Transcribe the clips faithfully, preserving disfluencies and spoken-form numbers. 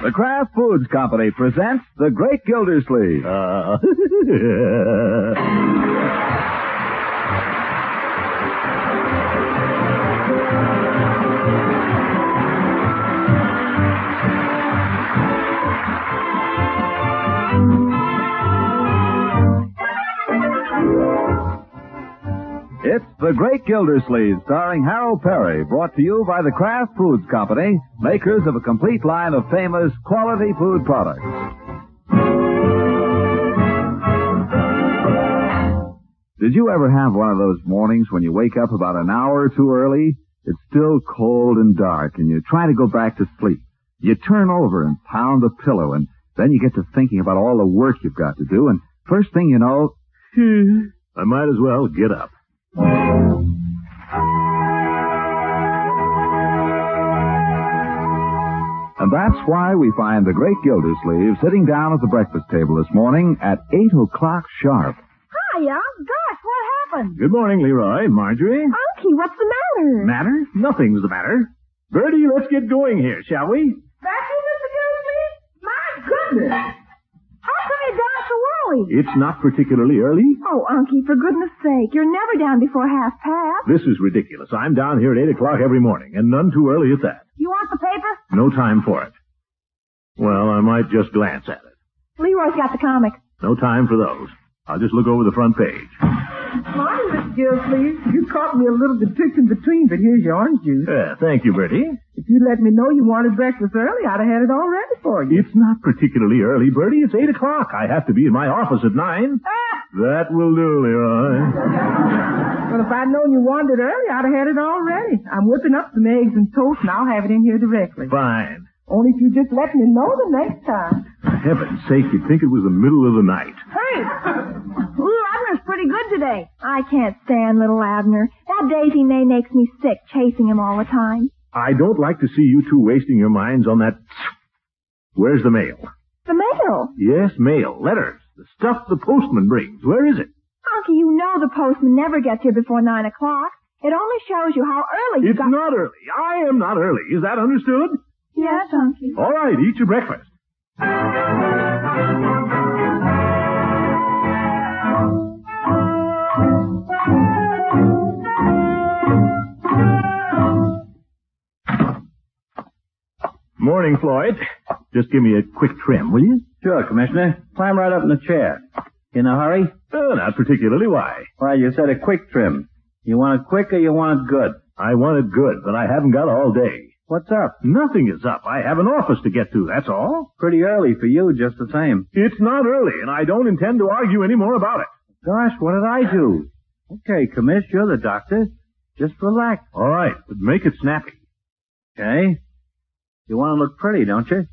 The Kraft Foods Company presents The Great Gildersleeve. Uh, It's The Great Gildersleeve, starring Harold Perry, brought to you by the Kraft Foods Company, makers of a complete line of famous quality food products. Did you ever have one of those mornings when you wake up about an hour or two early? It's still cold and dark, and you try to go back to sleep. You turn over and pound the pillow, and then you get to thinking about all the work you've got to do, and first thing you know, I might as well get up. And that's why we find the Great Gildersleeve sitting down at the breakfast table this morning at eight o'clock sharp. Hiya. Gosh, what happened? Good morning, Leroy. Marjorie? Unky, what's the matter? Matter? Nothing's the matter. Bertie, let's get going here, shall we? That's you, Mister Gildersleeve? My goodness. How come you're down so early? It's not particularly early. Oh, Unky, for goodness sake, you're never down before half past. This is ridiculous. I'm down here at eight o'clock every morning, and none too early at that. You want the paper? No time for it. Well, I might just glance at it. Leroy's got the comic. No time for those. I'll just look over the front page. Morning, Mister Gildersleeve. You caught me a little bit picked in between, but here's your orange juice. Yeah, thank you, Bertie. If you'd let me know you wanted breakfast early, I'd have had it all ready for you. It's not particularly early, Bertie. It's eight o'clock. I have to be in my office at nine. Ah! That will do, Leroy. Well, if I'd known you wanted it early, I'd have had it all ready. I'm whipping up some eggs and toast, and I'll have it in here directly. Fine. Only if you just let me know the next time. For heaven's sake, you'd think it was the middle of the night. Hey! Ooh, Abner's pretty good today. I can't stand little Abner. That Daisy May makes me sick, chasing him all the time. I don't like to see you two wasting your minds on that... Where's the mail? The mail? Yes, mail. Letters. The stuff the postman brings. Where is it? Unky, you know the postman never gets here before nine o'clock. It only shows you how early you It's got... not early. I am not early. Is that understood? Yes, Unky. All right, eat your breakfast. Morning, Floyd. Just give me a quick trim, will you? Sure, Commissioner. Climb right up in the chair. In a hurry? Uh, not particularly. Why? Well, you said a quick trim. You want it quick or you want it good? I want it good, but I haven't got all day. What's up? Nothing is up. I have an office to get to, that's all. Pretty early for you, just the same. It's not early, and I don't intend to argue any more about it. Gosh, what did I do? Okay, Commiss, you're the doctor. Just relax. All right, but make it snappy. Okay? You want to look pretty, don't you?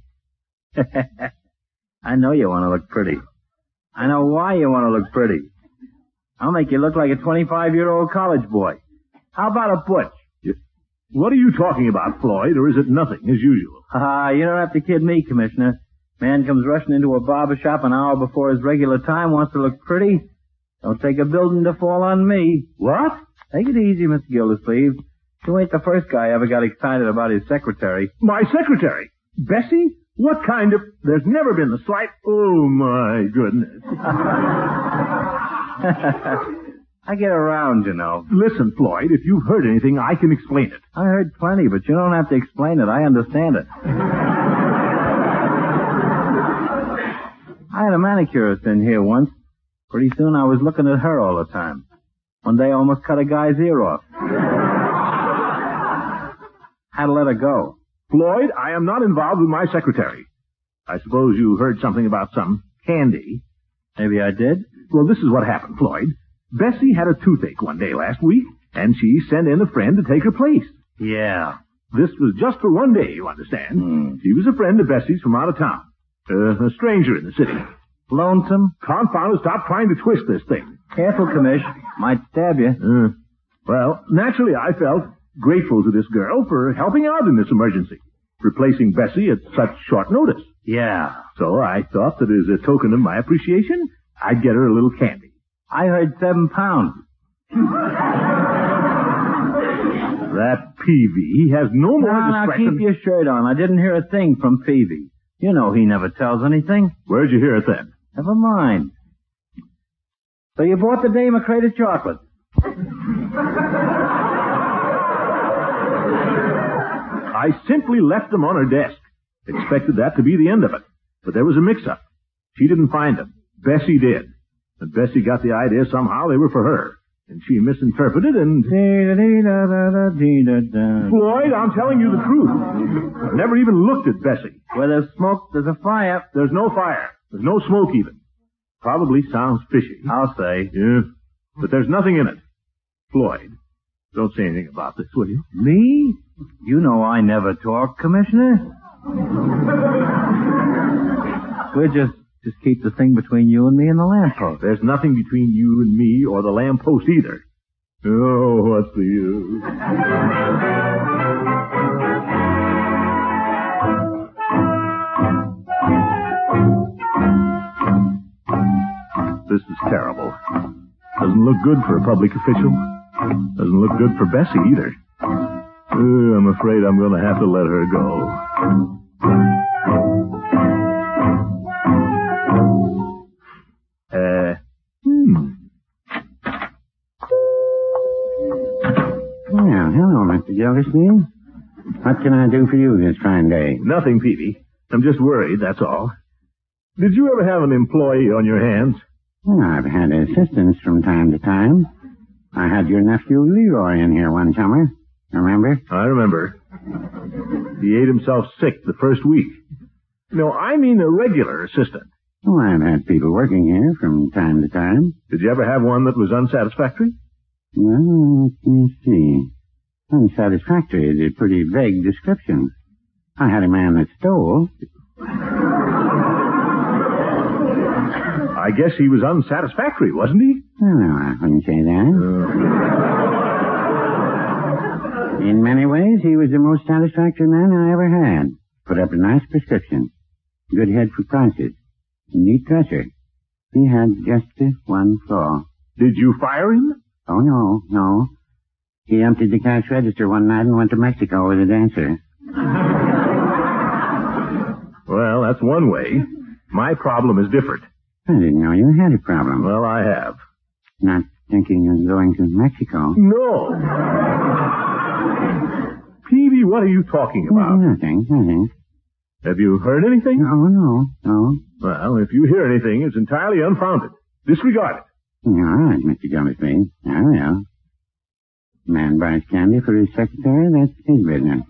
I know you want to look pretty. I know why you want to look pretty. I'll make you look like a twenty-five-year-old college boy. How about a butch? What are you talking about, Floyd, or is it nothing, as usual? Ha, you don't have to kid me, Commissioner. Man comes rushing into a barber shop an hour before his regular time, wants to look pretty. Don't take a building to fall on me. What? Take it easy, Mister Gildersleeve. You ain't the first guy ever got excited about his secretary. My secretary? Bessie? What kind of... There's never been the slight... Oh, my goodness. I get around, you know. Listen, Floyd, if you've heard anything, I can explain it. I heard plenty, but you don't have to explain it. I understand it. I had a manicurist in here once. Pretty soon I was looking at her all the time. One day I almost cut a guy's ear off. Had to let her go. Floyd, I am not involved with my secretary. I suppose you heard something about some candy. Maybe I did. Well, this is what happened, Floyd. Bessie had a toothache one day last week, and she sent in a friend to take her place. Yeah. This was just for one day, you understand. Mm. She was a friend of Bessie's from out of town. Uh, a stranger in the city. Lonesome? Confound her, stop trying to twist this thing. Careful, Commish. Might stab you. Uh, well, naturally I felt grateful to this girl for helping out in this emergency, replacing Bessie at such short notice. Yeah. So I thought that as a token of my appreciation, I'd get her a little candy. I heard seven pounds. That Peavy, he has no more no, discretion. Now keep your shirt on. I didn't hear a thing from Peavy. You know he never tells anything. Where'd you hear it then? Never mind. So you bought the dame a crate of chocolate. I simply left them on her desk. Expected that to be the end of it. But there was a mix-up. She didn't find them. Bessie did. And Bessie got the idea somehow they were for her. And she misinterpreted and... Floyd, I'm telling you the truth. I've never even looked at Bessie. Where there's smoke, there's a fire. There's no fire. There's no smoke even. Probably sounds fishy. I'll say. Yeah. But there's nothing in it. Floyd, don't say anything about this, will you? Me? You know I never talk, Commissioner. We'll just, just keep the thing between you and me and the lamppost. There's nothing between you and me or the lamppost either. Oh, what's the use? This is terrible. Doesn't look good for a public official. Doesn't look good for Bessie either. Uh, I'm afraid I'm going to have to let her go. Uh, hmm. Well, hello, Mister Gildersleeve. What can I do for you this fine day? Nothing, Peavy. I'm just worried, that's all. Did you ever have an employee on your hands? Well, I've had assistants from time to time. I had your nephew Leroy in here one summer. Remember? I remember. He ate himself sick the first week. No, I mean a regular assistant. Oh, I've had people working here from time to time. Did you ever have one that was unsatisfactory? Well, let me see. Unsatisfactory is a pretty vague description. I had a man that stole. I guess he was unsatisfactory, wasn't he? Oh, no, I wouldn't say that. Uh... In many ways, he was the most satisfactory man I ever had. Put up a nice prescription. Good head for prices. Neat dresser. He had just this one flaw. Did you fire him? Oh, no, no. He emptied the cash register one night and went to Mexico with a dancer. Well, that's one way. My problem is different. I didn't know you had a problem. Well, I have. Not thinking of going to Mexico? No. Peavy, what are you talking about? No, nothing, nothing. Have you heard anything? No, no, no. Well, if you hear anything, it's entirely unfounded. Disregard it. All right, Mister Gildersleeve. I will. Man buys candy for his secretary, that's his business.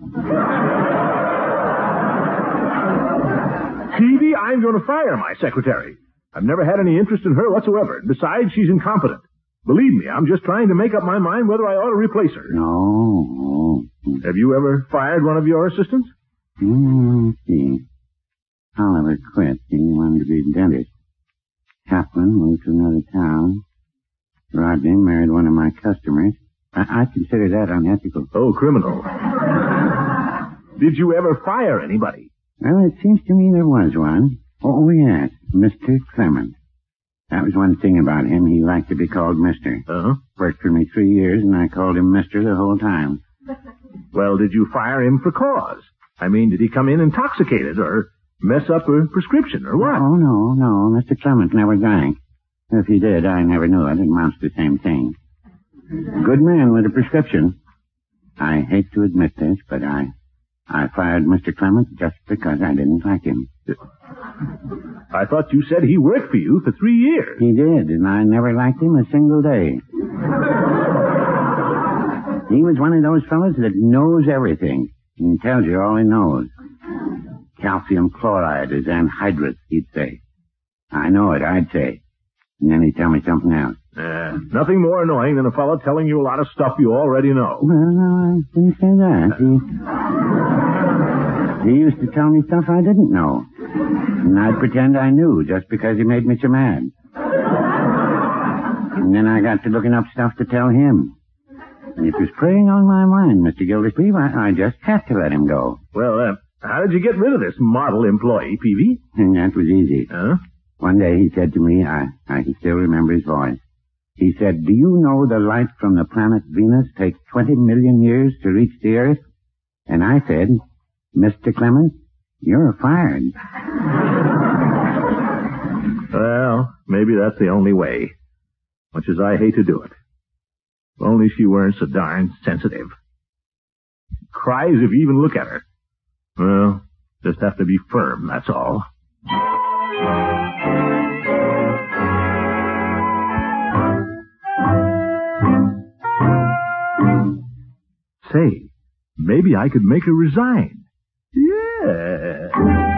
Peavy, I'm going to fire my secretary. I've never had any interest in her whatsoever. Besides, she's incompetent. Believe me, I'm just trying to make up my mind whether I ought to replace her. No. Have you ever fired one of your assistants? Hmm, let's see. Oliver quit. He wanted to be a dentist. Chaplin moved to another town. Rodney married one of my customers. I, I consider that unethical. Oh, criminal. Did you ever fire anybody? Well, it seems to me there was one. Oh, yes, Mister Clement. That was one thing about him. He liked to be called Mister Uh-huh. Worked for me three years, and I called him Mister the whole time. Well, did you fire him for cause? I mean, did he come in intoxicated or mess up a prescription or what? Oh, no, no. Mister Clement never drank. If he did, I never knew it. It amounts to the same thing. Good man with a prescription. I hate to admit this, but I... I fired Mister Clement just because I didn't like him. I thought you said he worked for you for three years. He did, and I never liked him a single day. He was one of those fellows that knows everything and tells you all he knows. Calcium chloride is anhydrous, he'd say. I know it, I'd say. And then he'd tell me something else. Uh, nothing more annoying than a fellow telling you a lot of stuff you already know. Well, no, I didn't say that. He, he used to tell me stuff I didn't know. And I'd pretend I knew just because he made me so mad. And then I got to looking up stuff to tell him. And it was preying on my mind, Mister Gildersleeve. I, I just had to let him go. Well, uh, how did you get rid of this model employee, Peavy? And that was easy. Huh? One day he said to me, I, I can still remember his voice. He said, do you know the light from the planet Venus takes twenty million years to reach the Earth? And I said, Mister Clement, You're fired. Well, maybe that's the only way. Much as I hate to do it. If only she weren't so darn sensitive. Cries if you even look at her. Well, just have to be firm, that's all. Say, maybe I could make her resign. Yeah.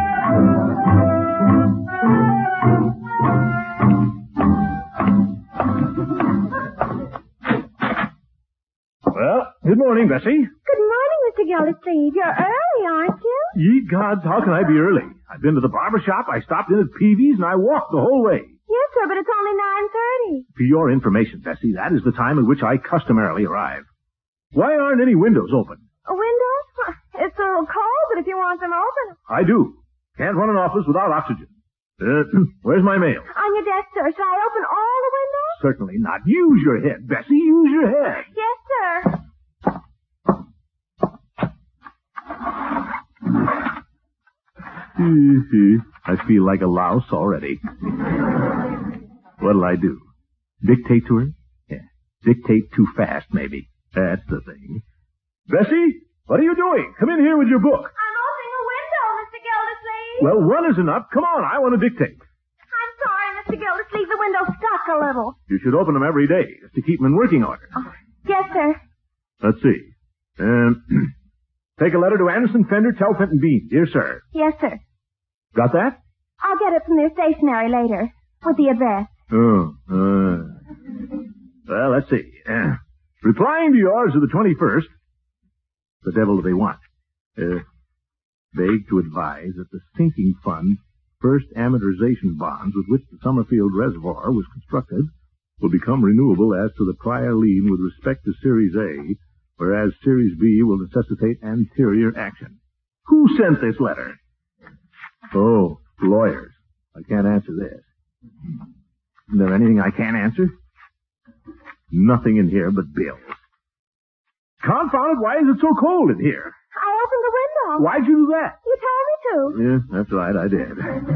Well, good morning, Bessie. Good morning, Mister Gildersleeve. You're early, aren't you? Ye gods, how can I be early? I've been to the barber shop, I stopped in at Peavy's, and I walked the whole way. Yes, sir, but it's only nine thirty. For your information, Bessie, that is the time at which I customarily arrive. Why aren't any windows open? A window? It's a little cold, but if you want them open. I do. Can't run an office without oxygen. Uh, where's my mail? On your desk, sir. Shall I open all the windows? Certainly not. Use your head, Bessie. Use your head. Yes, sir. I feel like a louse already. What'll I do? Dictate to her? Yeah. Dictate too fast, maybe. That's the thing. Bessie, what are you doing? Come in here with your book. I'm opening a window, Mister Gildersleeve. Well, one is enough. Come on, I want to dictate. I'm sorry, Mister Gildersleeve. The window's stuck a little. You should open them every day, just to keep them in working order. Oh, yes, sir. Let's see. Um, take a letter to Anderson, Fender, Telfent, and Bean. Dear sir. Yes, sir. Got that? I'll get it from their stationery later, with the address. Oh, uh, well, let's see. Uh, replying to yours of the twenty-first, the devil do they want? Uh, beg to advise that the sinking fund first amortization bonds with which the Summerfield Reservoir was constructed will become renewable as to the prior lien with respect to Series A, whereas Series B will necessitate anterior action. Who sent this letter? Oh, lawyers. I can't answer this. Is there anything I can't answer? Nothing in here but bills. Confound it, why is it so cold in here? I opened the window. Why'd you do that? You told me to. Yeah, that's right, I did.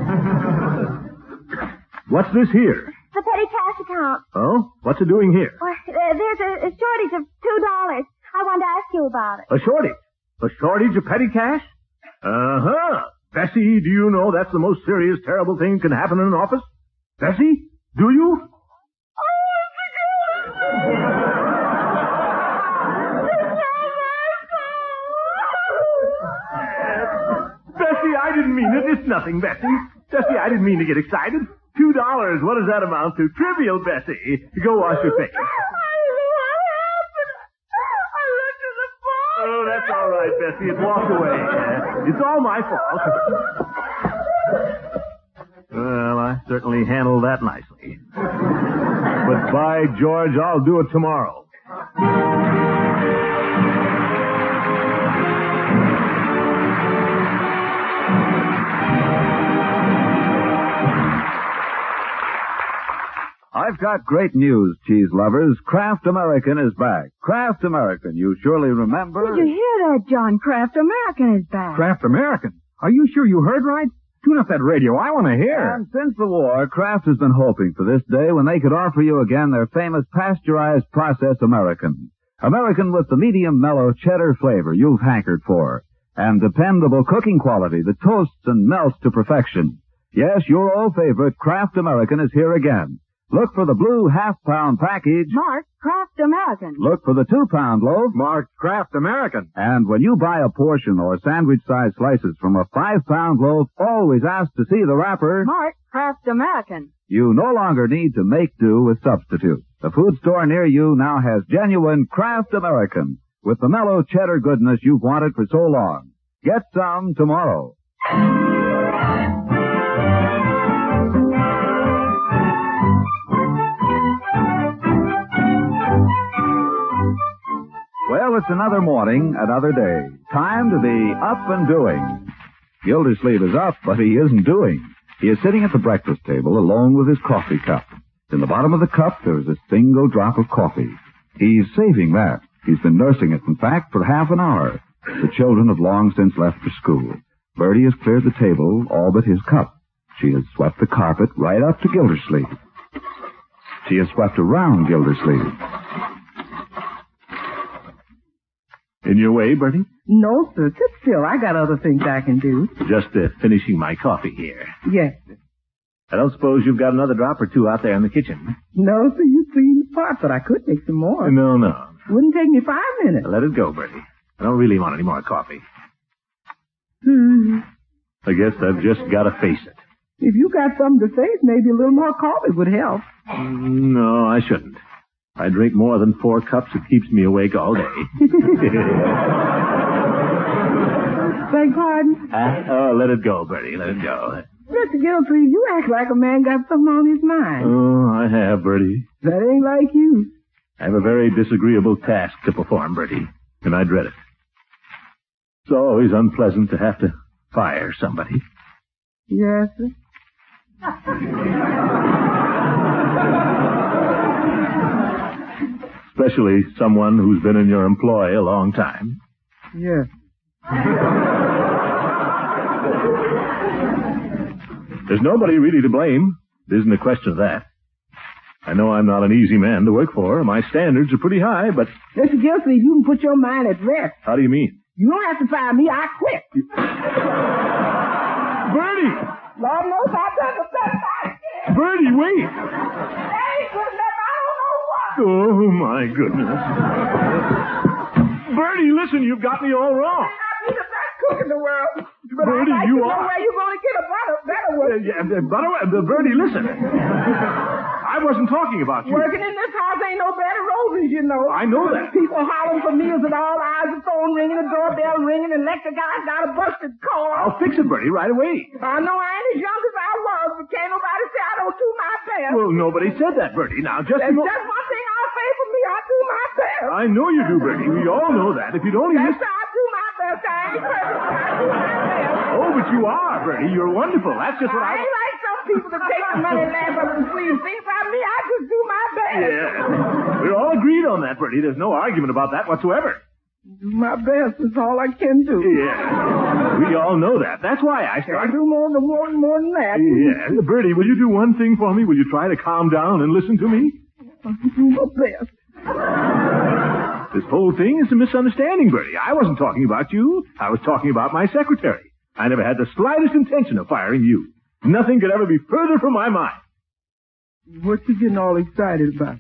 What's this here? The petty cash account. Oh? What's it doing here? Well, uh, there's a, a shortage of two dollars. I wanted to ask you about it. A shortage? A shortage of petty cash? Uh-huh. Bessie, do you know that's the most serious, terrible thing can happen in an office? Bessie, do you? Bessie, I didn't mean it. It's nothing, Bessie. Bessie, I didn't mean to get excited. Two dollars, what does that amount to? Trivial, Bessie. Go wash your face. Oh, that's all right, Bessie. It walked away. Uh, it's all my fault. Well, I certainly handled that nicely. But by George, I'll do it tomorrow. I've got great news, cheese lovers. Kraft American is back. Kraft American, you surely remember. Did you hear that, John? Kraft American is back. Kraft American? Are you sure you heard right? Tune up that radio. I want to hear. And since the war, Kraft has been hoping for this day when they could offer you again their famous pasteurized process American. American with the medium mellow cheddar flavor you've hankered for. And dependable cooking quality that toasts and melts to perfection. Yes, your old favorite Kraft American is here again. Look for the blue half-pound package. Mark, Kraft American. Look for the two-pound loaf. Marked Kraft American. And when you buy a portion or sandwich-sized slices from a five-pound loaf, always ask to see the wrapper. Mark, Kraft American. You no longer need to make do with substitutes. The food store near you now has genuine Kraft American with the mellow cheddar goodness you've wanted for so long. Get some tomorrow. Well, it's another morning, another day. Time to be up and doing. Gildersleeve is up, but he isn't doing. He is sitting at the breakfast table alone with his coffee cup. In the bottom of the cup, there is a single drop of coffee. He's saving that. He's been nursing it, in fact, for half an hour. The children have long since left for school. Bertie has cleared the table, all but his cup. She has swept the carpet right up to Gildersleeve. She has swept around Gildersleeve. In your way, Bertie? No, sir. Sit still. I got other things I can do. Just uh, finishing my coffee here. Yes, sir. I don't suppose you've got another drop or two out there in the kitchen. No, sir. You cleaned the pot, but I could make some more. No, no. Wouldn't take me five minutes. Let it go, Bertie. I don't really want any more coffee. Hmm. I guess I've just got to face it. If you got something to face, maybe a little more coffee would help. No, I shouldn't. I drink more than four cups. It keeps me awake all day. Beg pardon? Uh, oh, let it go, Bertie. Let it go. Mister Gildersleeve, you act like a man got something on his mind. Oh, I have, Bertie. That ain't like you. I have a very disagreeable task to perform, Bertie, and I dread it. It's always unpleasant to have to fire somebody. Yes, sir. Especially someone who's been in your employ a long time. Yes. There's nobody really to blame. It isn't a question of that. I know I'm not an easy man to work for. My standards are pretty high, but... Mister Gildersleeve, you can put your mind at rest. How do you mean? You don't have to fire me. I quit. Bertie! Lord knows I've done the best I can. Bertie, wait! Hey, good enough. I don't know what. Oh, my goodness. Bertie, listen, you've got me all wrong. I'll be the best cook in the world. But Bertie, I'd like you to know are. where you're going to get a better, better one. Uh, yeah, uh, by the way, uh, Bertie, listen. I wasn't talking about you. Working in this house ain't no bed of roses, you know. I know that. People hollering for meals at all hours, the phone ringing, the doorbell ringing, the electric guy's got a busted car. I'll fix it, Bertie, right away. I know I ain't as young as I was, but can't nobody say I don't do my best. Well, nobody said that, Bertie. Now, just... There's mo- just one thing I'll say for me, I do my best. I know you do, Bertie. We all know that. If you'd only Yes, listen... I do my best. I ain't perfect, but I do my best. Oh, but you are, Bertie. You're wonderful. That's just what I I... ain't like some people that take the money and laugh up and sleeve. Think about me, I just do my best. Yeah. We're all agreed on that, Bertie. There's no argument about that whatsoever. Do my best is all I can do. Yeah. We all know that. That's why I I started... do more than more, more than that. Yeah. Bertie, will you do one thing for me? Will you try to calm down and listen to me? I do my best. This whole thing is a misunderstanding, Bertie. I wasn't talking about you. I was talking about my secretary. I never had the slightest intention of firing you. Nothing could ever be further from my mind. What you getting all excited about?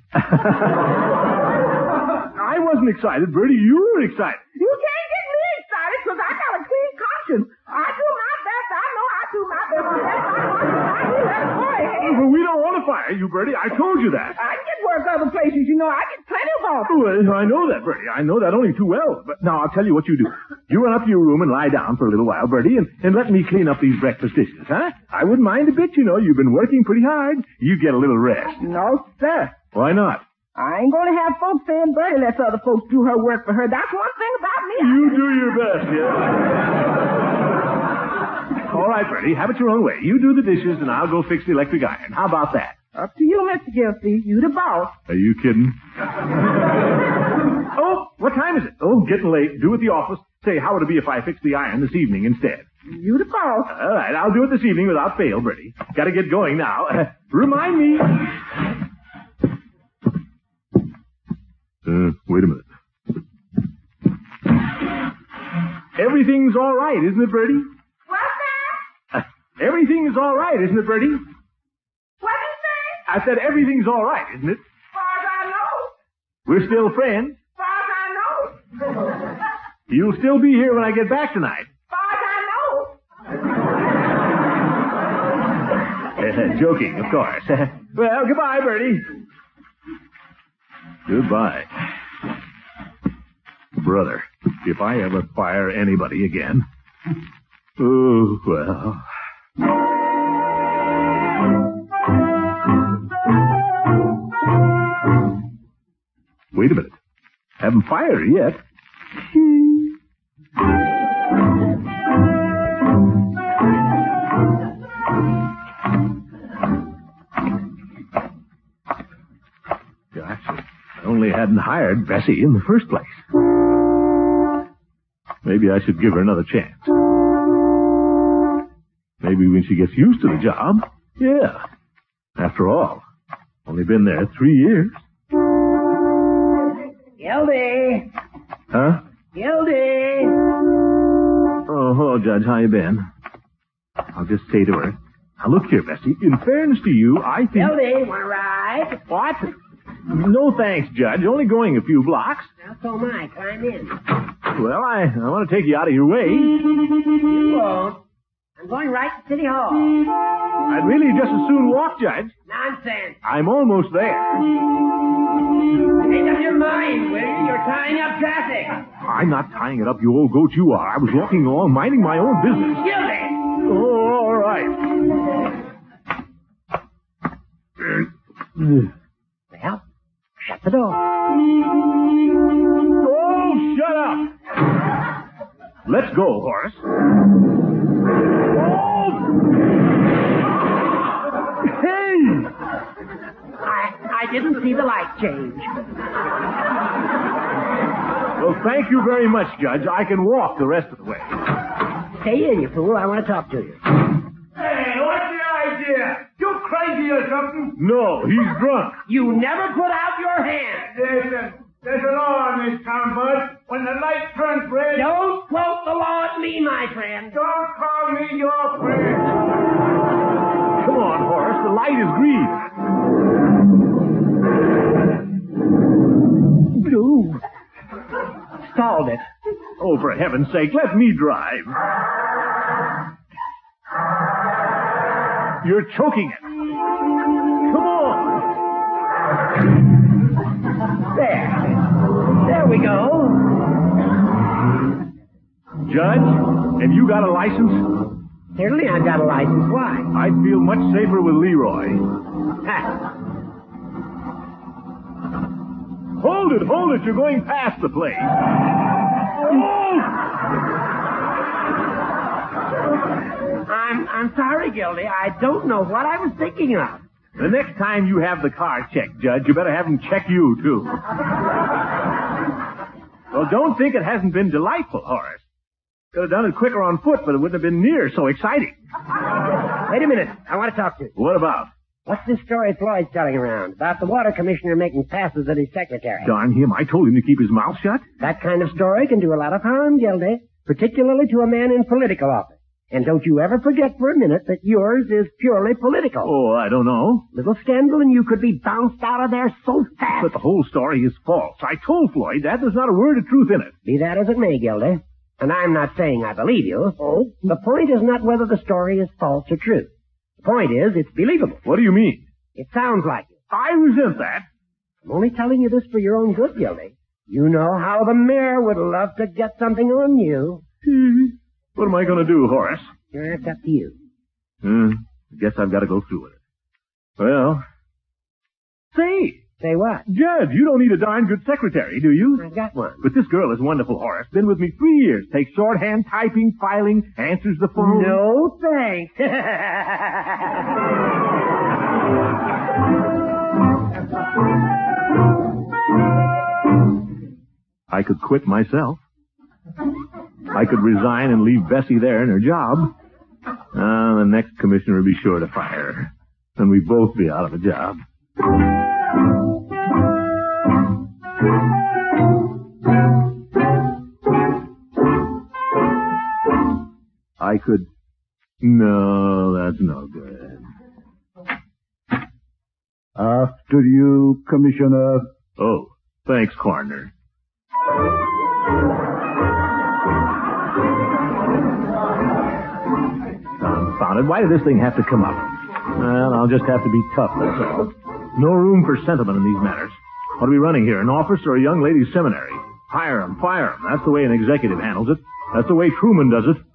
I wasn't excited, Bertie. You were excited. You can't get me excited because I got a clean conscience. I do my best. I know I do my best. The best I want to I do that boy. Well, we don't want to fire you, Bertie. I told you that. I can work other places, you know. I get plenty of offers. Well, I know that, Bertie. I know that only too well. But now I'll tell you what you do. You run up to your room and lie down for a little while, Bertie, and, and let me clean up these breakfast dishes, huh? I wouldn't mind a bit, you know. You've been working pretty hard. You get a little rest. No, sir. Why not? I ain't going to have folks saying Bertie lets other folks do her work for her. That's one thing about me. You do your best, yeah. All right, Bertie, have it your own way. You do the dishes, and I'll go fix the electric iron. How about that? Up to you, Mister Gildersleeve. You the boss. Are you kidding? Oh, what time is it? Oh, getting late. Do at the office. Say, how would it be if I fixed the iron this evening instead? You the boss. All right, I'll do it this evening without fail, Bertie. Got to get going now. Uh, remind me. Uh, wait a minute. Everything's all right, isn't it, Bertie? What's that? Uh, everything is all right, isn't it, Bertie? What did you say? I said everything's all right, isn't it? As far as I know. We're still friends. As far as I know. You'll still be here when I get back tonight. As far as I know. Uh, joking, of course. Well, goodbye, Bertie. Goodbye. Brother, if I ever fire anybody again... Oh, well... Wait a minute. Haven't fired her yet. Gosh, I only hadn't hired Bessie in the first place. Maybe I should give her another chance. maybe when she gets used to the job. Yeah. After all, only been there three years. Gildy! Huh? Gildy! Oh, hello, Judge. How you been? I'll just say to her, now look here, Bessie. In fairness to you, I think... Gildy, want to ride? What? No thanks, Judge. Only going a few blocks. Now, so am I. Climb in. Well, I, I want to take you out of your way. You won't. I'm going right to City Hall. I'd really just as soon walk, Judge. Nonsense. I'm almost there. Make up your mind, will you? You're tying up traffic. I'm not tying it up, you old goat you are. I was walking along, minding my own business. Gildy! Oh, all right. Well, shut the door. Oh, shut up. Let's go, Horace. Oh! Hey! I, I didn't see the light change. Well, thank you very much, Judge. I can walk the rest of the way. Stay in, you fool. I want to talk to you. Hey, what's the idea? You crazy or something? No, he's drunk. You never put out your hand. Listen, there's a law in this town, Bud. When the light turns red... Don't quote the law at me, my friend. Don't call me your friend. Come on, Horace. The light is green. Blue. Stalled it. Oh, for heaven's sake, let me drive. You're choking it. Come on. There. There we go. Judge, have you got a license? Certainly I've got a license. Why? I'd feel much safer with Leroy. Ha. Hold it, hold it. You're going past the place. Oh! I'm I'm sorry, Gildy. I don't know what I was thinking of. The next time you have the car checked, Judge, you better have them check you, too. Well, don't think it hasn't been delightful, Horace. Could have done it quicker on foot, but it wouldn't have been near so exciting. Wait a minute. I want to talk to you. What about? What's this story Floyd's telling around about the water commissioner making passes at his secretary? Darn him, I told him to keep his mouth shut. That kind of story can do a lot of harm, Gildy, particularly to a man in political office. And don't you ever forget for a minute that yours is purely political. Oh, I don't know. Little scandal and you could be bounced out of there so fast. But the whole story is false. I told Floyd that. There's not a word of truth in it. Be that as it may, Gildy. And I'm not saying I believe you. Oh. The point is not whether the story is false or true. The point is it's believable. What do you mean? It sounds like it. I resent that. I'm only telling you this for your own good, Gildy. You know how the mayor would love to get something on you. What am I going to do, Horace? It's up to you. Hmm. I guess I've got to go through with it. Well, say. Say what? Judge, you don't need a darn good secretary, do you? I've got one. But this girl is wonderful, Horace. Been with me three years. Takes shorthand, typing, filing, answers the phone. No thanks. I could quit myself. I could resign and leave Bessie there in her job. Uh, the next commissioner would be sure to fire her. And we'd both be out of a job. I could... No, that's no good. After you, Commissioner. Oh, thanks, Coroner. Confounded. Why did this thing have to come up? Well, I'll just have to be tough, that's all. No room for sentiment in these matters. What are we running here, an office or a young ladies' seminary? Hire 'em, fire 'em. That's the way an executive handles it. That's the way Truman does it.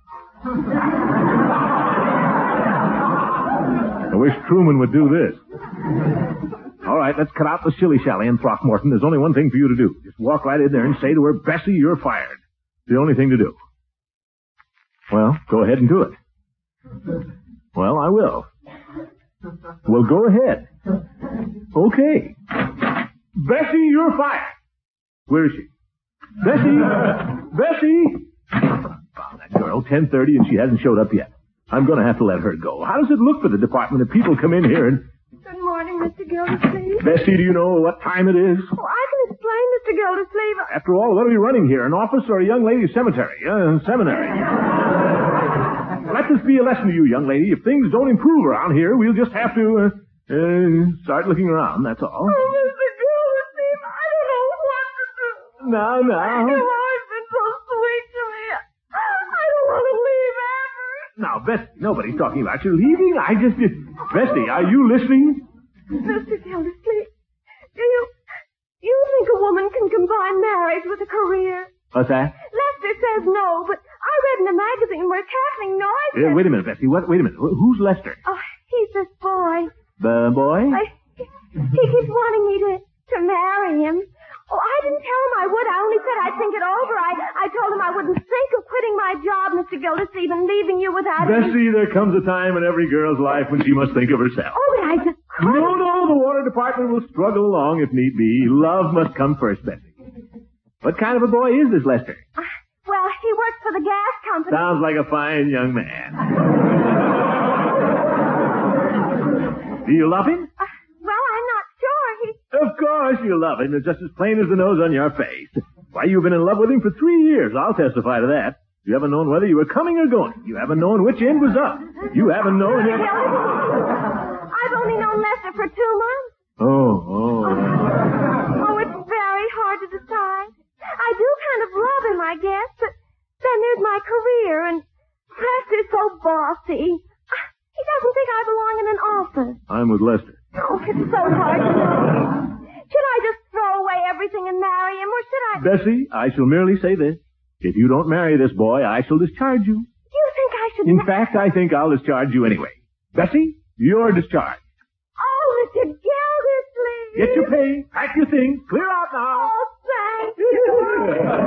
I wish Truman would do this. All right, let's cut out the shilly-shally in Throckmorton. There's only one thing for you to do. Just walk right in there and say to her, Bessie, you're fired. It's the only thing to do. Well, go ahead and do it. Well, I will. Well, go ahead. Okay. Bessie, you're fired. Where is she? Bessie! Bessie! Found that girl, ten thirty, and she hasn't showed up yet. I'm going to have to let her go. How does it look for the department if people come in here and... Good morning, Mister Gildersleeve. Bessie, do you know what time it is? Oh, I can explain, Mister Gildersleeve. After all, what are we running here? An office or a young lady's cemetery? Uh, seminary. Let this be a lesson to you, young lady. If things don't improve around here, we'll just have to uh, uh, start looking around, that's all. Oh, Mister Gildersleeve, I don't know what to do. Now, now. You've always been so sweet to me. I don't want to leave ever. Now, Bessie, nobody's talking about you leaving. I just... Bessie, are you listening? Mister Gildersleeve, do you... you think a woman can combine marriage with a career? What's that? Lester says no, but I read in a magazine where Kathleen Noyes says... Uh, wait a minute, Bessie. What? Wait a minute. Who's Lester? Oh, he's this boy. The boy? I, he keeps wanting me to, to marry him. Oh, I didn't tell him I would. I only said I'd think it over. I, I told him I wouldn't think of quitting my job, Mister Gildersleeve, and leaving you without any... Bessie, there comes a time in every girl's life when she must think of herself. Oh, but I just couldn't. No, no, the water department will struggle along if need be. Love must come first, Bessie. What kind of a boy is this Lester? Uh, well, he works for the gas company. Sounds like a fine young man. Do you love him? Uh, well, I'm not sure. He... Of course you love him. It's just as plain as the nose on your face. Why, you've been in love with him for three years. I'll testify to that. You haven't known whether you were coming or going. You haven't known which end was up. You haven't known... If... I've only known Lester for two months. Oh, oh. Oh, it's very hard to decide. I do kind of love him, I guess, but then there's my career, and Lester's so bossy. He doesn't think I belong in an office. I'm with Lester. Oh, it's so hard to know. Should I just throw away everything and marry him, or should I... Bessie, I shall merely say this. If you don't marry this boy, I shall discharge you. You think I should... In ma- fact, I think I'll discharge you anyway. Bessie, you're discharged. Oh, Mister Gildersleeve. Get your pay, pack your things, clear out now. Oh, thank you.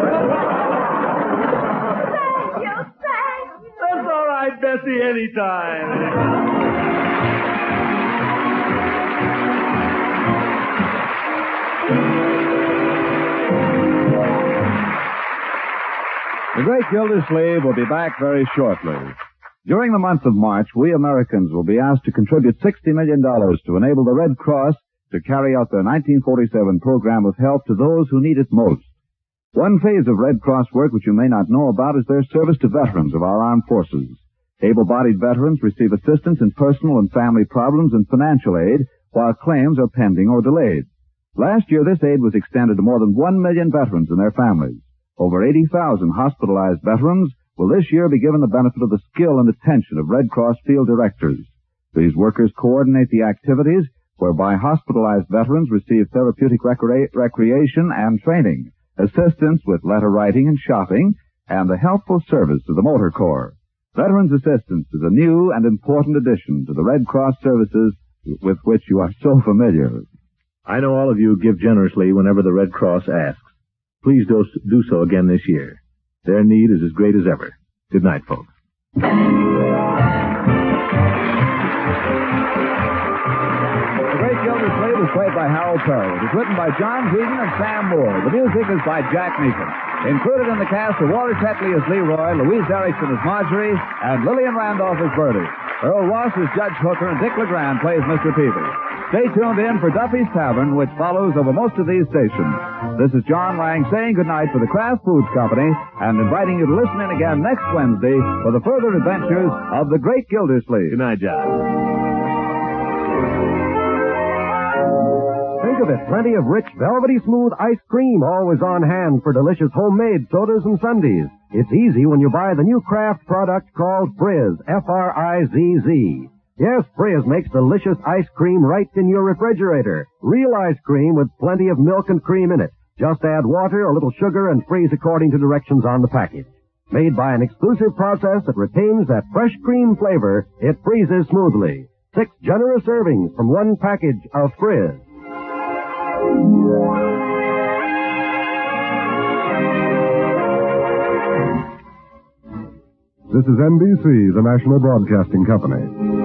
Thank you, thank you. That's all right, Bessie, anytime. The Great Gildersleeve will be back very shortly. During the month of March, we Americans will be asked to contribute sixty million dollars to enable the Red Cross to carry out their nineteen forty-seven program of help to those who need it most. One phase of Red Cross work which you may not know about is their service to veterans of our armed forces. Able-bodied veterans receive assistance in personal and family problems and financial aid while claims are pending or delayed. Last year, this aid was extended to more than one million veterans and their families. Over eighty thousand hospitalized veterans will this year be given the benefit of the skill and attention of Red Cross field directors. These workers coordinate the activities whereby hospitalized veterans receive therapeutic recre- recreation and training, assistance with letter writing and shopping, and the helpful service to the Motor Corps. Veterans Assistance is a new and important addition to the Red Cross services with which you are so familiar. I know all of you give generously whenever the Red Cross asks. Please do, do so again this year. Their need is as great as ever. Good night, folks. The Great Gildersleeve is played by Harold Perry. It is written by John Whedon and Sam Moore. The music is by Jack Meakin. Included in the cast are Walter Tetley as Leroy, Louise Erickson as Marjorie, and Lillian Randolph as Bertie. Earl Ross as Judge Hooker, and Dick LeGrand plays Mister Peavy. Stay tuned in for Duffy's Tavern, which follows over most of these stations. This is John Lang saying goodnight for the Kraft Foods Company and inviting you to listen in again next Wednesday for the further adventures of the Great Gildersleeve. Good night, John. Think of it, plenty of rich, velvety smooth ice cream always on hand for delicious homemade sodas and sundaes. It's easy when you buy the new Kraft product called Frizz, F R I Z Z. Yes, Frizz makes delicious ice cream right in your refrigerator. Real ice cream with plenty of milk and cream in it. Just add water, a little sugar, and freeze according to directions on the package. Made by an exclusive process that retains that fresh cream flavor, it freezes smoothly. Six generous servings from one package of Frizz. This is N B C, the National Broadcasting Company.